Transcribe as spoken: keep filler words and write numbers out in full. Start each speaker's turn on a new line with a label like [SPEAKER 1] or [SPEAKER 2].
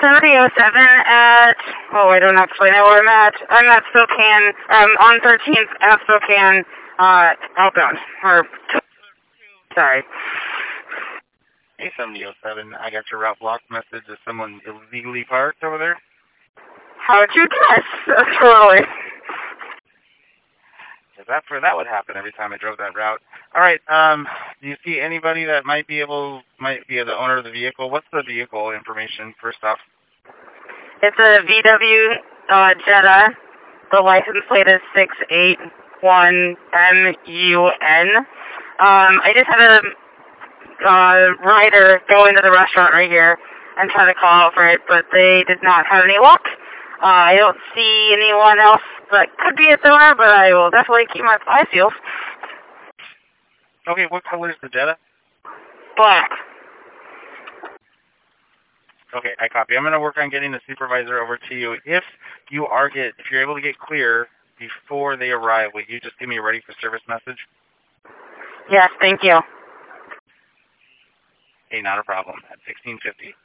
[SPEAKER 1] somebody oh seven at, oh, I don't actually know where I'm at. I'm at Spokane, um, on thirteenth at Spokane, uh, outbound, or, sorry.
[SPEAKER 2] Hey, somebody oh seven, I got your route block message. Is someone illegally parked over there?
[SPEAKER 1] How'd you guess? Totally.
[SPEAKER 2] Because that's where that would happen every time I drove that route. All right, um, do you see anybody that might be able, might be the owner of the vehicle? What's the vehicle information, first off?
[SPEAKER 1] It's a V W uh, Jetta. The license plate is six eight one M U N. Um, I just had a uh, rider go into the restaurant right here and try to call for it, but they did not have any luck. Uh, I don't see anyone else that could be a owner, but I will definitely keep my eyes peeled.
[SPEAKER 2] Okay, what color is the Jetta?
[SPEAKER 1] Black.
[SPEAKER 2] Okay, I copy. I'm going to work on getting the supervisor over to you. If you are get, if you're able to get clear before they arrive, will you just give me a ready for service message?
[SPEAKER 1] Yes, thank you.
[SPEAKER 2] Hey, not a problem. At sixteen fifty.